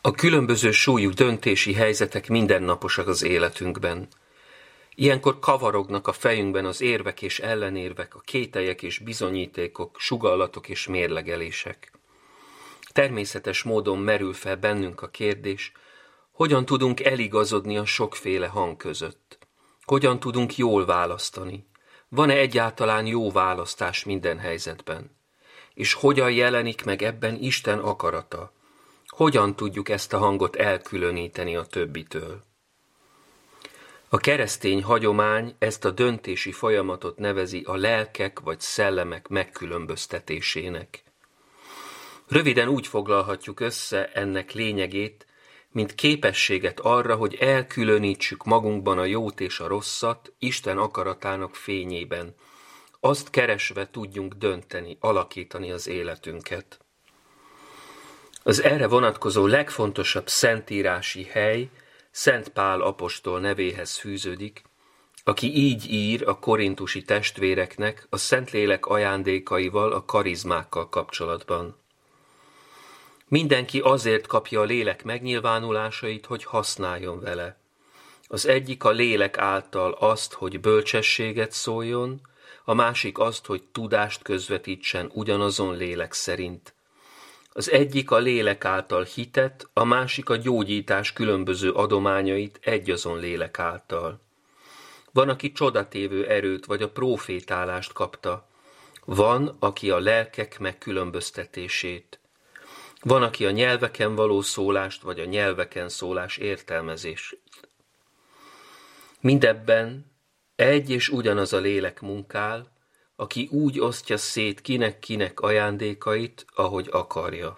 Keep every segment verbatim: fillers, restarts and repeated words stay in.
A különböző súlyú döntési helyzetek mindennaposak az életünkben. Ilyenkor kavarognak a fejünkben az érvek és ellenérvek, a kételyek és bizonyítékok, sugallatok és mérlegelések. Természetes módon merül fel bennünk a kérdés, hogyan tudunk eligazodni a sokféle hang között? Hogyan tudunk jól választani? Van-e egyáltalán jó választás minden helyzetben? És hogyan jelenik meg ebben Isten akarata? Hogyan tudjuk ezt a hangot elkülöníteni a többitől? A keresztény hagyomány ezt a döntési folyamatot nevezi a lelkek vagy szellemek megkülönböztetésének. Röviden úgy foglalhatjuk össze ennek lényegét, mint képességet arra, hogy elkülönítsük magunkban a jót és a rosszat Isten akaratának fényében. Azt keresve tudjunk dönteni, alakítani az életünket. Az erre vonatkozó legfontosabb szentírási hely Szent Pál apostol nevéhez fűződik, aki így ír a korintusi testvéreknek a Szentlélek ajándékaival, a karizmákkal kapcsolatban. Mindenki azért kapja a lélek megnyilvánulásait, hogy használjon vele. Az egyik a lélek által azt, hogy bölcsességet szóljon, a másik azt, hogy tudást közvetítsen ugyanazon lélek szerint. Az egyik a lélek által hitet, a másik a gyógyítás különböző adományait egyazon lélek által. Van, aki csodatévő erőt vagy a prófétálást kapta. Van, aki a lelkek megkülönböztetését. Van, aki a nyelveken való szólást vagy a nyelveken szólás értelmezését. Mindebben egy és ugyanaz a lélek munkál, aki úgy osztja szét kinek-kinek ajándékait, ahogy akarja.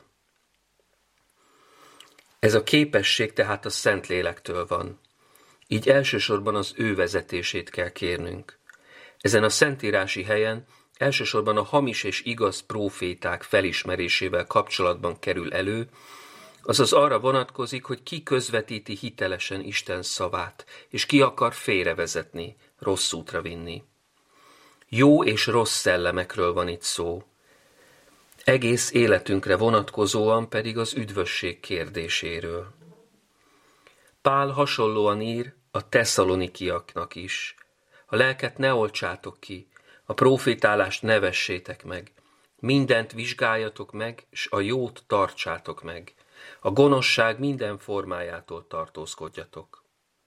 Ez a képesség tehát a Szentlélektől van. Így elsősorban az ő vezetését kell kérnünk. Ezen a szentírási helyen elsősorban a hamis és igaz próféták felismerésével kapcsolatban kerül elő, azaz arra vonatkozik, hogy ki közvetíti hitelesen Isten szavát, és ki akar félrevezetni, rossz útra vinni. Jó és rossz szellemekről van itt szó. Egész életünkre vonatkozóan pedig az üdvösség kérdéséről. Pál hasonlóan ír a tesszalonikiaknak is. A lelket ne oltsátok ki, a prófétálást ne vessétek meg. Mindent vizsgáljatok meg, s a jót tartsátok meg. A gonoszság minden formájától tartózkodjatok.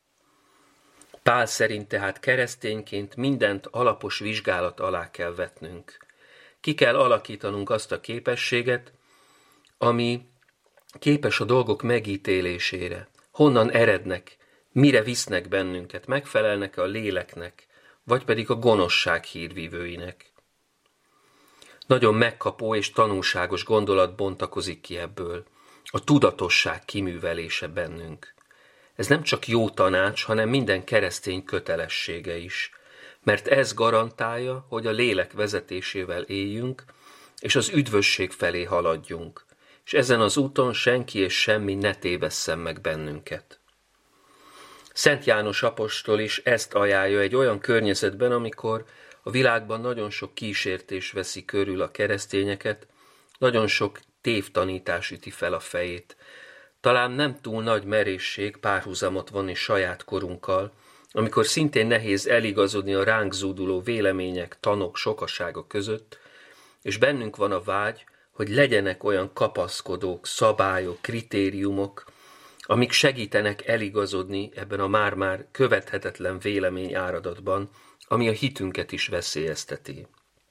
Pál szerint tehát keresztényként mindent alapos vizsgálat alá kell vetnünk. Ki kell alakítanunk azt a képességet, ami képes a dolgok megítélésére. Honnan erednek, mire visznek bennünket, megfelelnek a léleknek, vagy pedig a gonoszság hírvívőinek. Nagyon megkapó és tanulságos gondolat bontakozik ki ebből, a tudatosság kiművelése bennünk. Ez nem csak jó tanács, hanem minden keresztény kötelessége is, mert ez garantálja, hogy a lélek vezetésével éljünk, és az üdvösség felé haladjunk, és ezen az úton senki és semmi ne tévesszen meg bennünket. Szent János apostol is ezt ajánlja egy olyan környezetben, amikor a világban nagyon sok kísértés veszi körül a keresztényeket, nagyon sok tévtanítás üti fel a fejét. Talán nem túl nagy merészség párhuzamot vonni saját korunkkal, amikor szintén nehéz eligazodni a ránk zúduló vélemények, tanok sokasága között, és bennünk van a vágy, hogy legyenek olyan kapaszkodók, szabályok, kritériumok, amik segítenek eligazodni ebben a már-már követhetetlen vélemény áradatban, ami a hitünket is veszélyezteti.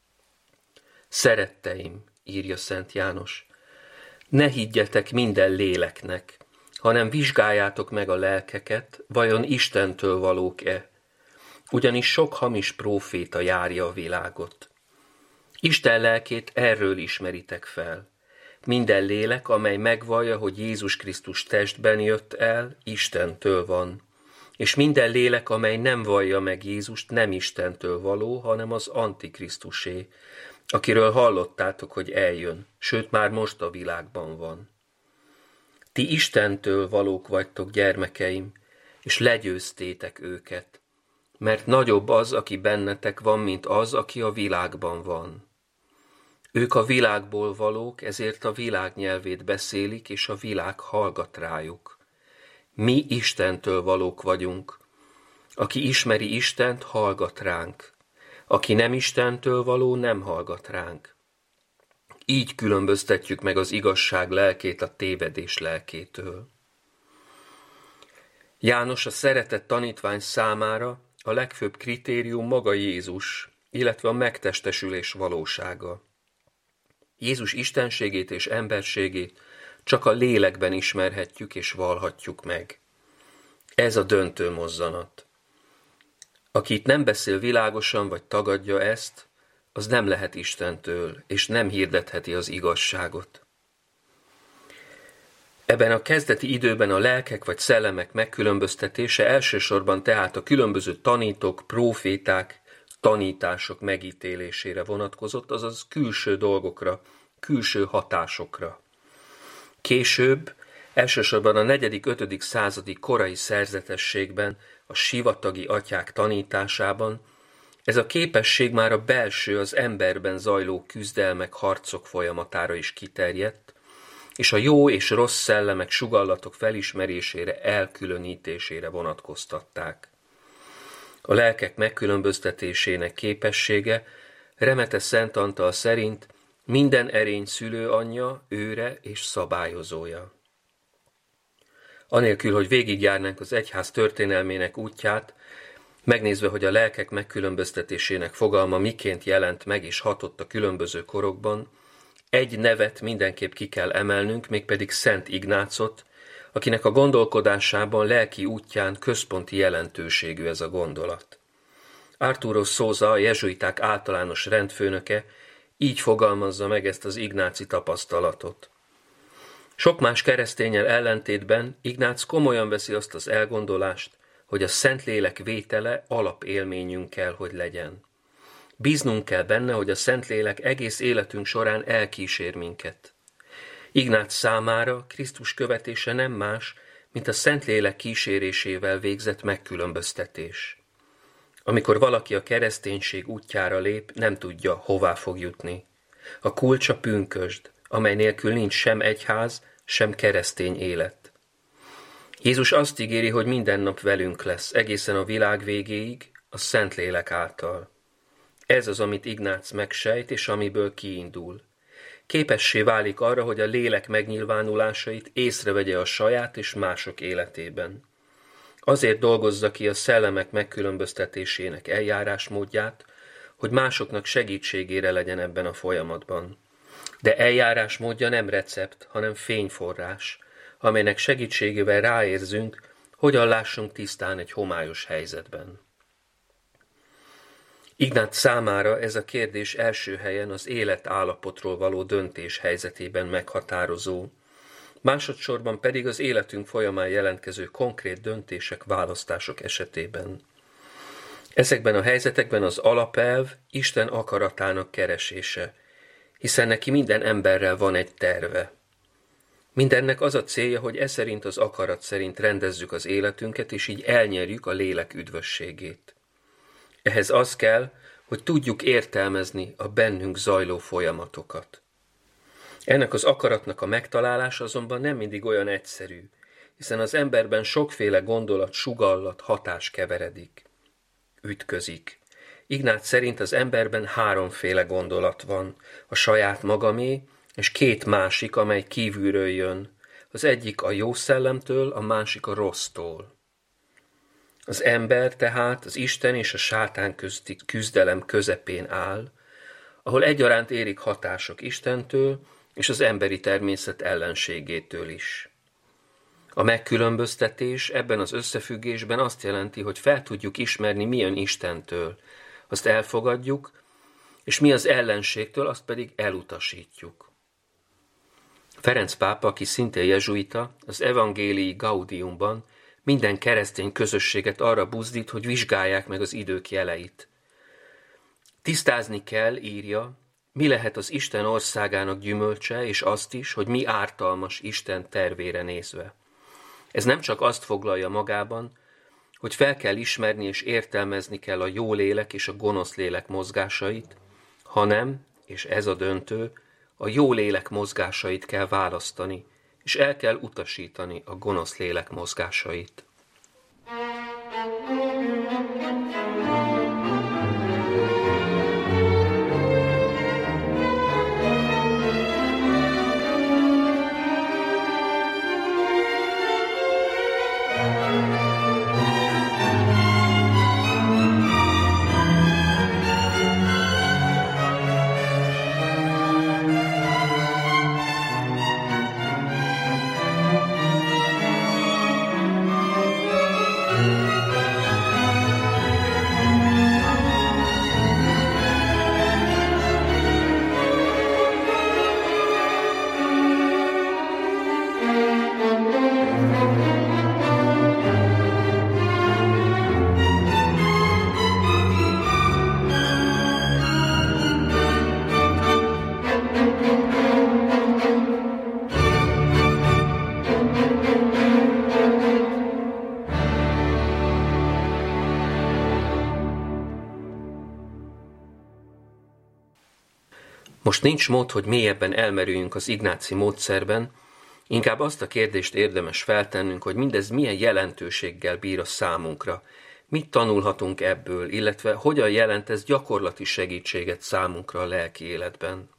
Szeretteim, írja Szent János, ne higgyetek minden léleknek, hanem vizsgáljátok meg a lelkeket, vajon Istentől valók-e, ugyanis sok hamis próféta járja a világot. Isten lelkét erről ismeritek fel. Minden lélek, amely megvallja, hogy Jézus Krisztus testben jött el, Istentől van. És minden lélek, amely nem vallja meg Jézust, nem Istentől való, hanem az Antikrisztusé, akiről hallottátok, hogy eljön, sőt már most a világban van. Ti Istentől valók vagytok, gyermekeim, és legyőztétek őket, mert nagyobb az, aki bennetek van, mint az, aki a világban van. Ők a világból valók, ezért a világ nyelvét beszélik, és a világ hallgat rájuk. Mi Istentől valók vagyunk. Aki ismeri Istent, hallgat ránk. Aki nem Istentől való, nem hallgat ránk. Így különböztetjük meg az igazság lelkét a tévedés lelkétől. János a szeretett tanítvány számára a legfőbb kritérium maga Jézus, illetve a megtestesülés valósága. Jézus istenségét és emberségét csak a lélekben ismerhetjük és vallhatjuk meg. Ez a döntő mozzanat. Aki itt nem beszél világosan vagy tagadja ezt, az nem lehet Istentől, és nem hirdetheti az igazságot. Ebben a kezdeti időben a lelkek vagy szellemek megkülönböztetése elsősorban tehát a különböző tanítók, próféták, tanítások megítélésére vonatkozott, azaz külső dolgokra, külső hatásokra. Később, elsősorban a negyedik-ötödik századi korai szerzetességben, a sivatagi atyák tanításában, ez a képesség már a belső, az emberben zajló küzdelmek, harcok folyamatára is kiterjedt, és a jó és rossz szellemek, sugallatok felismerésére, elkülönítésére vonatkoztatták. A lelkek megkülönböztetésének képessége Remete Szent Antal szerint minden erény szülőanyja, őre és szabályozója. Anélkül, hogy végigjárnánk az egyház történelmének útját, megnézve, hogy a lelkek megkülönböztetésének fogalma miként jelent meg és hatott a különböző korokban, egy nevet mindenképp ki kell emelnünk, mégpedig Szent Ignácot, akinek a gondolkodásában, lelki útján központi jelentőségű ez a gondolat. Arturo Sousa, a jezsuiták általános rendfőnöke, így fogalmazza meg ezt az ignáci tapasztalatot. Sok más kereszténnyel ellentétben Ignác komolyan veszi azt az elgondolást, hogy a Szentlélek vétele alapélményünk kell, hogy legyen. Bíznunk kell benne, hogy a Szentlélek egész életünk során elkísér minket. Ignác számára Krisztus követése nem más, mint a Szentlélek kísérésével végzett megkülönböztetés. Amikor valaki a kereszténység útjára lép, nem tudja, hová fog jutni. A kulcs a pünkösd, amely nélkül nincs sem egyház, sem keresztény élet. Jézus azt ígéri, hogy minden nap velünk lesz, egészen a világ végéig, a Szentlélek által. Ez az, amit Ignác megsejt, és amiből kiindul. Képessé válik arra, hogy a lélek megnyilvánulásait észrevegye a saját és mások életében. Azért dolgozza ki a szellemek megkülönböztetésének eljárásmódját, hogy másoknak segítségére legyen ebben a folyamatban. De eljárásmódja nem recept, hanem fényforrás, amelynek segítségével ráérzünk, hogyan lássunk tisztán egy homályos helyzetben. Ignác számára ez a kérdés első helyen az életállapotról való döntés helyzetében meghatározó, másodszorban pedig az életünk folyamán jelentkező konkrét döntések, választások esetében. Ezekben a helyzetekben az alapelv Isten akaratának keresése, hiszen neki minden emberrel van egy terve. Mindennek az a célja, hogy e szerint az akarat szerint rendezzük az életünket, és így elnyerjük a lélek üdvösségét. Ehhez az kell, hogy tudjuk értelmezni a bennünk zajló folyamatokat. Ennek az akaratnak a megtalálása azonban nem mindig olyan egyszerű, hiszen az emberben sokféle gondolat, sugallat, hatás keveredik, ütközik. Ignác szerint az emberben háromféle gondolat van, a saját magamé, és két másik, amely kívülről jön. Az egyik a jó szellemtől, a másik a rossztól. Az ember tehát az Isten és a sátán közti küzdelem közepén áll, ahol egyaránt érik hatások Istentől és az emberi természet ellenségétől is. A megkülönböztetés ebben az összefüggésben azt jelenti, hogy fel tudjuk ismerni, mi jön Istentől, azt elfogadjuk, és mi az ellenségtől, azt pedig elutasítjuk. Ferenc pápa, aki szintén jezsuita, az Evangelii Gaudiumban minden keresztény közösséget arra buzdít, hogy vizsgálják meg az idők jeleit. Tisztázni kell, írja, mi lehet az Isten országának gyümölcse, és azt is, hogy mi ártalmas Isten tervére nézve. Ez nem csak azt foglalja magában, hogy fel kell ismerni és értelmezni kell a jó lélek és a gonosz lélek mozgásait, hanem és ez a döntő, a jó lélek mozgásait kell választani, és el kell utasítani a gonosz lélek mozgásait. Most nincs mód, hogy mélyebben elmerüljünk az ignáci módszerben, inkább azt a kérdést érdemes feltennünk, hogy mindez milyen jelentőséggel bír a számunkra, mit tanulhatunk ebből, illetve hogyan jelent ez gyakorlati segítséget számunkra a lelki életben.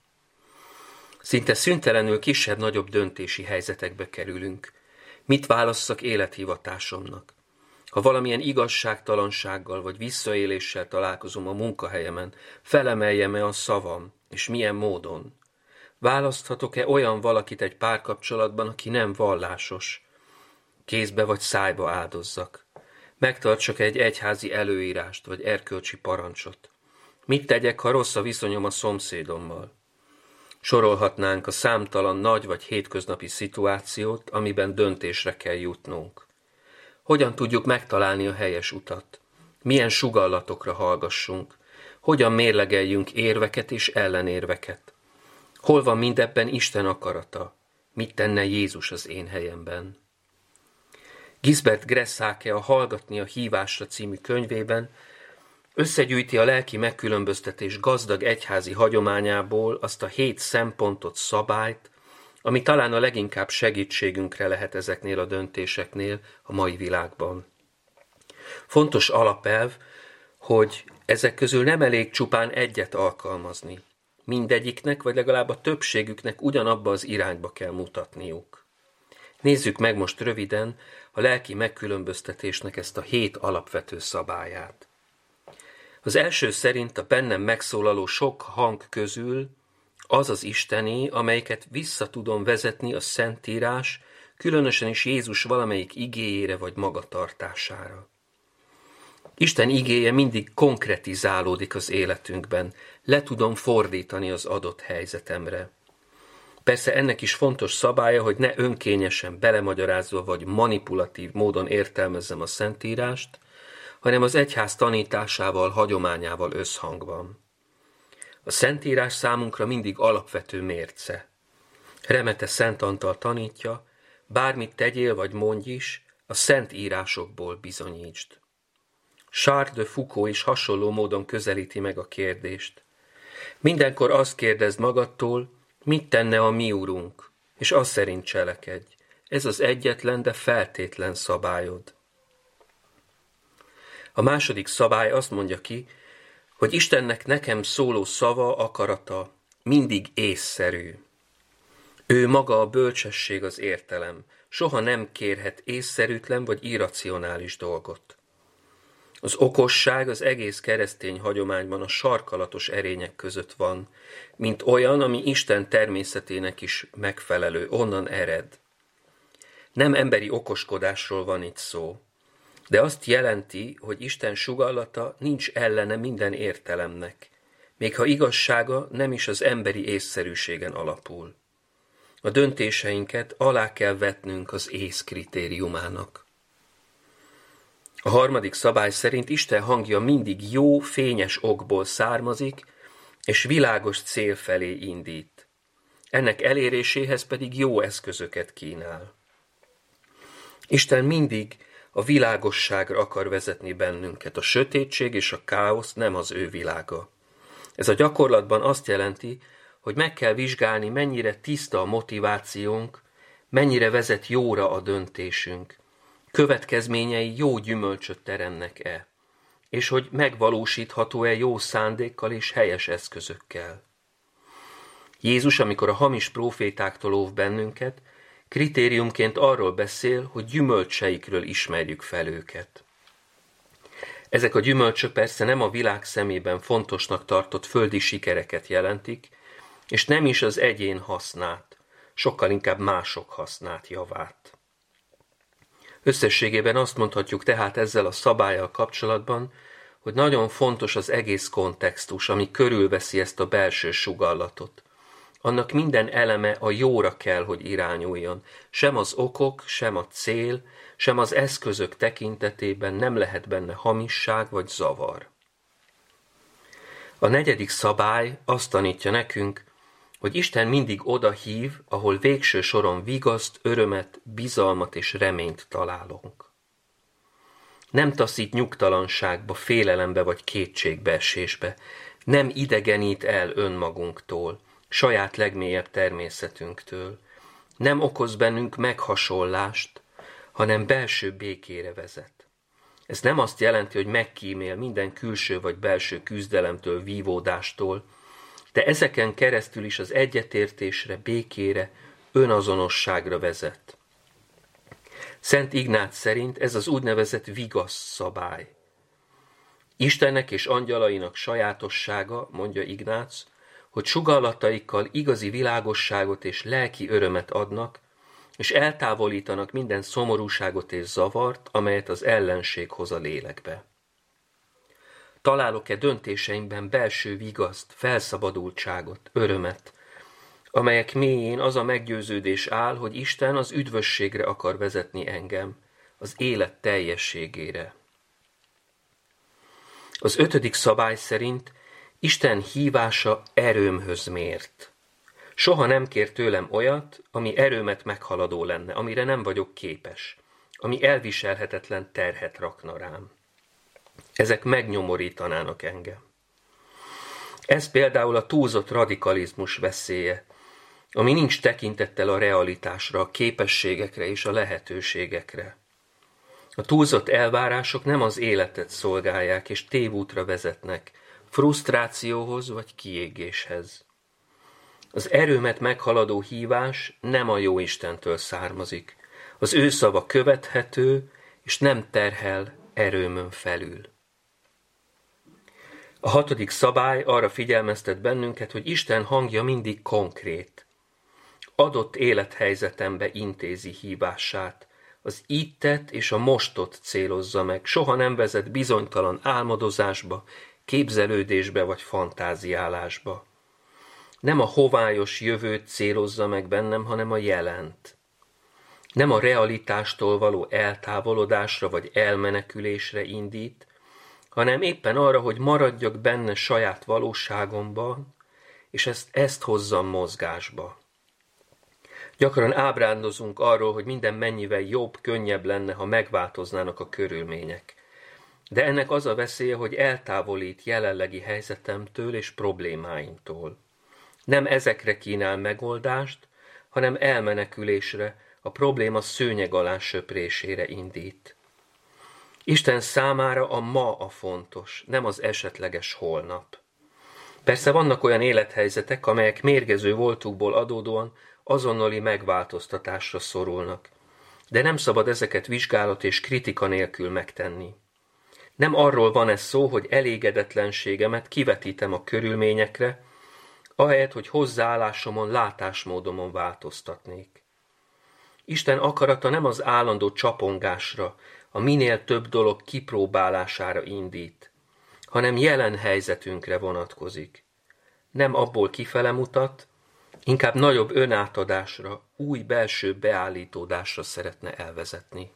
Szinte szüntelenül kisebb-nagyobb döntési helyzetekbe kerülünk. Mit válasszak élethivatásomnak? Ha valamilyen igazságtalansággal vagy visszaéléssel találkozom a munkahelyemen, felemeljem-e a szavam, és milyen módon? Választhatok-e olyan valakit egy párkapcsolatban, aki nem vallásos? Kézbe vagy szájba áldozzak? Megtartsak egy egyházi előírást vagy erkölcsi parancsot? Mit tegyek, ha rossz a viszonyom a szomszédommal? Sorolhatnánk a számtalan nagy vagy hétköznapi szituációt, amiben döntésre kell jutnunk. Hogyan tudjuk megtalálni a helyes utat? Milyen sugallatokra hallgassunk? Hogyan mérlegeljünk érveket és ellenérveket? Hol van mindebben Isten akarata? Mit tenne Jézus az én helyemben? Gisbert Gressake a Hallgatni a hívásra című könyvében összegyűjti a lelki megkülönböztetés gazdag egyházi hagyományából azt a hét szempontot, szabályt, ami talán a leginkább segítségünkre lehet ezeknél a döntéseknél a mai világban. Fontos alapelv, hogy ezek közül nem elég csupán egyet alkalmazni. Mindegyiknek, vagy legalább a többségüknek ugyanabba az irányba kell mutatniuk. Nézzük meg most röviden a lelki megkülönböztetésnek ezt a hét alapvető szabályát. Az első szerint a bennem megszólaló sok hang közül az az isteni, amelyiket vissza tudom vezetni a Szentírás, különösen is Jézus valamelyik igéjére vagy magatartására. Isten igéje mindig konkretizálódik az életünkben, le tudom fordítani az adott helyzetemre. Persze ennek is fontos szabálya, hogy ne önkényesen belemagyarázva vagy manipulatív módon értelmezzem a Szentírást, hanem az egyház tanításával, hagyományával összhangban. A Szentírás számunkra mindig alapvető mérce. Remete Szent Antal tanítja, bármit tegyél vagy mondj is, a szent írásokból bizonyítsd. Charles de Foucault is hasonló módon közelíti meg a kérdést. Mindenkor azt kérdezd magadtól, mit tenne a mi Urunk, és az szerint cselekedj. Ez az egyetlen, de feltétlen szabályod. A második szabály azt mondja ki, hogy Istennek nekem szóló szava, akarata mindig észszerű. Ő maga a bölcsesség, az értelem, soha nem kérhet észszerűtlen vagy irracionális dolgot. Az okosság az egész keresztény hagyományban a sarkalatos erények között van, mint olyan, ami Isten természetének is megfelelő, onnan ered. Nem emberi okoskodásról van itt szó, de azt jelenti, hogy Isten sugallata nincs ellene minden értelemnek, még ha igazsága nem is az emberi észszerűségen alapul. A döntéseinket alá kell vetnünk az ész kritériumának. A harmadik szabály szerint Isten hangja mindig jó, fényes okból származik, és világos cél felé indít. Ennek eléréséhez pedig jó eszközöket kínál. Isten mindig a világosságra akar vezetni bennünket. A sötétség és a káosz nem az ő világa. Ez a gyakorlatban azt jelenti, hogy meg kell vizsgálni, mennyire tiszta a motivációnk, mennyire vezet jóra a döntésünk, következményei jó gyümölcsöt teremnek-e, és hogy megvalósítható-e jó szándékkal és helyes eszközökkel. Jézus, amikor a hamis prófétáktól óv bennünket, kritériumként arról beszél, hogy gyümölcseikről ismerjük fel őket. Ezek a gyümölcsök persze nem a világ szemében fontosnak tartott földi sikereket jelentik, és nem is az egyén hasznát, sokkal inkább mások hasznát, javát. Összességében azt mondhatjuk tehát ezzel a szabállyal kapcsolatban, hogy nagyon fontos az egész kontextus, ami körülveszi ezt a belső sugallatot. Annak minden eleme a jóra kell, hogy irányuljon. Sem az okok, sem a cél, sem az eszközök tekintetében nem lehet benne hamisság vagy zavar. A negyedik szabály azt tanítja nekünk, hogy Isten mindig oda hív, ahol végső soron vigaszt, örömet, bizalmat és reményt találunk. Nem taszít nyugtalanságba, félelembe vagy kétségbeesésbe, nem idegenít el önmagunktól, saját legmélyebb természetünktől, nem okoz bennünk meghasonlást, hanem belső békére vezet. Ez nem azt jelenti, hogy megkímél minden külső vagy belső küzdelemtől, vívódástól, de ezeken keresztül is az egyetértésre, békére, önazonosságra vezet. Szent Ignác szerint ez az úgynevezett vigasz szabály. Istennek és angyalainak sajátossága, mondja Ignác, hogy sugallataikkal igazi világosságot és lelki örömet adnak, és eltávolítanak minden szomorúságot és zavart, amelyet az ellenség hoz a lélekbe. Találok-e döntéseimben belső vigaszt, felszabadultságot, örömet, amelyek mélyén az a meggyőződés áll, hogy Isten az üdvösségre akar vezetni engem, az élet teljességére. Az ötödik szabály szerint Isten hívása erőmhöz mért. Soha nem kér tőlem olyat, ami erőmet meghaladó lenne, amire nem vagyok képes, ami elviselhetetlen terhet rakna rám. Ezek megnyomorítanának engem. Ez például a túlzott radikalizmus veszélye, ami nincs tekintettel a realitásra, a képességekre és a lehetőségekre. A túlzott elvárások nem az életet szolgálják és tévútra vezetnek, frusztrációhoz vagy kiégéshez. Az erőmet meghaladó hívás nem a Jóistentől származik. Az ő szava követhető, és nem terhel erőmön felül. A hatodik szabály arra figyelmeztet bennünket, hogy Isten hangja mindig konkrét. Adott élethelyzetembe intézi hívását, az ittet és a mostot célozza meg, soha nem vezet bizonytalan álmodozásba, képzelődésbe vagy fantáziálásba. Nem a hovályos jövőt célozza meg bennem, hanem a jelent. Nem a realitástól való eltávolodásra vagy elmenekülésre indít, hanem éppen arra, hogy maradjak benne saját valóságomban, és ezt, ezt hozzam mozgásba. Gyakran ábrándozunk arról, hogy minden mennyivel jobb, könnyebb lenne, ha megváltoznának a körülmények. De ennek az a veszélye, hogy eltávolít jelenlegi helyzetemtől és problémáimtól. Nem ezekre kínál megoldást, hanem elmenekülésre, a probléma szőnyeg alá söprésére indít. Isten számára a ma a fontos, nem az esetleges holnap. Persze vannak olyan élethelyzetek, amelyek mérgező voltukból adódóan azonnali megváltoztatásra szorulnak, de nem szabad ezeket vizsgálat és kritika nélkül megtenni. Nem arról van ez szó, hogy elégedetlenségemet kivetítem a körülményekre, ahelyett, hogy hozzáállásomon, látásmódomon változtatnék. Isten akarata nem az állandó csapongásra, a minél több dolog kipróbálására indít, hanem jelen helyzetünkre vonatkozik. Nem abból kifele mutat, inkább nagyobb önátadásra, új belső beállítódásra szeretne elvezetni.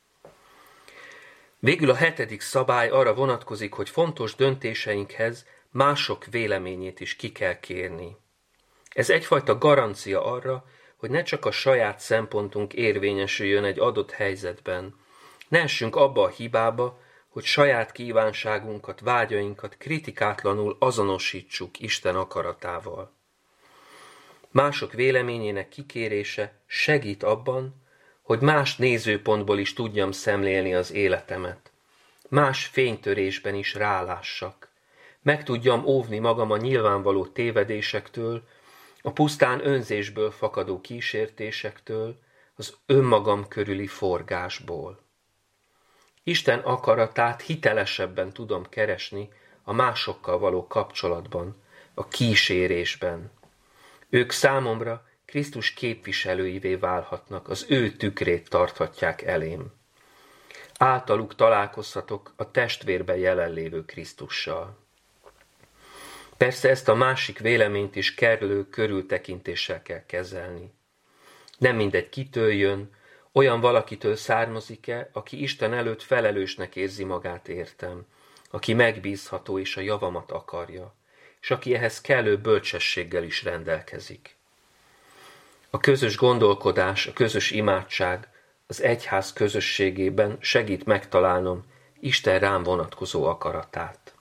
Végül a hetedik szabály arra vonatkozik, hogy fontos döntéseinkhez mások véleményét is ki kell kérni. Ez egyfajta garancia arra, hogy ne csak a saját szempontunk érvényesüljön egy adott helyzetben. Ne essünk abba a hibába, hogy saját kívánságunkat, vágyainkat kritikátlanul azonosítsuk Isten akaratával. Mások véleményének kikérése segít abban, hogy más nézőpontból is tudjam szemlélni az életemet. Más fénytörésben is rálássak. Meg tudjam óvni magam a nyilvánvaló tévedésektől, a pusztán önzésből fakadó kísértésektől, az önmagam körüli forgásból. Isten akaratát hitelesebben tudom keresni a másokkal való kapcsolatban, a kísérésben. Ők számomra Krisztus képviselőivé válhatnak, az ő tükrét tarthatják elém. Általuk találkozhatok a testvérben jelenlévő Krisztussal. Persze ezt a másik véleményt is kerülő körültekintéssel kell kezelni. Nem mindegy kitől jön, olyan valakitől származik-e, aki Isten előtt felelősnek érzi magát értem, aki megbízható és a javamat akarja, és aki ehhez kellő bölcsességgel is rendelkezik. A közös gondolkodás, a közös imádság az egyház közösségében segít megtalálnom Isten rám vonatkozó akaratát.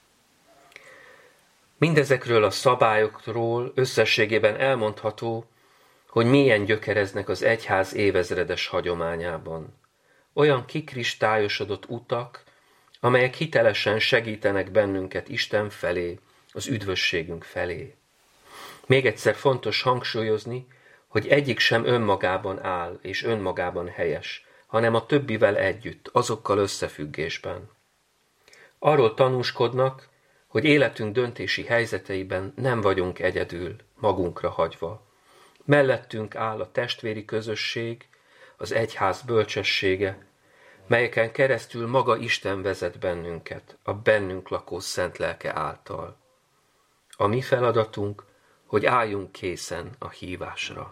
Mindezekről a szabályokról összességében elmondható, hogy mélyen gyökereznek az egyház évezredes hagyományában. Olyan kikristályosodott utak, amelyek hitelesen segítenek bennünket Isten felé, az üdvösségünk felé. Még egyszer fontos hangsúlyozni, hogy egyik sem önmagában áll és önmagában helyes, hanem a többivel együtt, azokkal összefüggésben. Arról tanúskodnak, hogy életünk döntési helyzeteiben nem vagyunk egyedül, magunkra hagyva. Mellettünk áll a testvéri közösség, az egyház bölcsessége, melyeken keresztül maga Isten vezet bennünket, a bennünk lakó szent lelke által. A mi feladatunk, hogy álljunk készen a hívásra.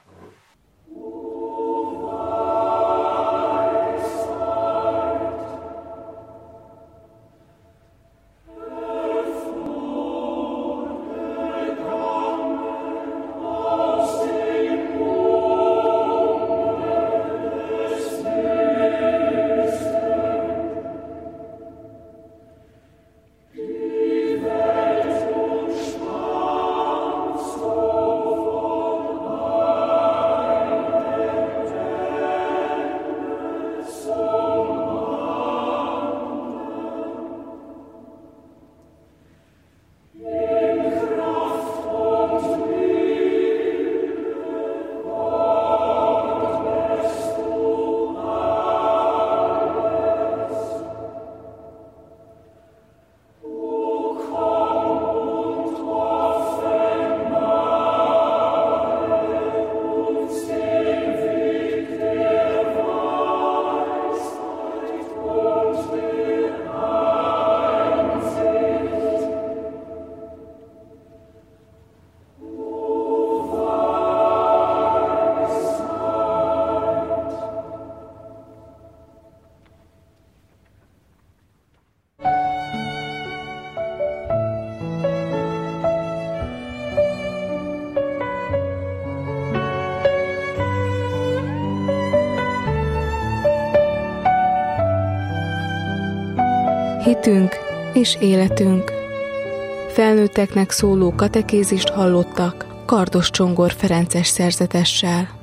Hitünk és életünk. Felnőtteknek szóló katekézist hallottak Kardos Csongor Ferences szerzetessel.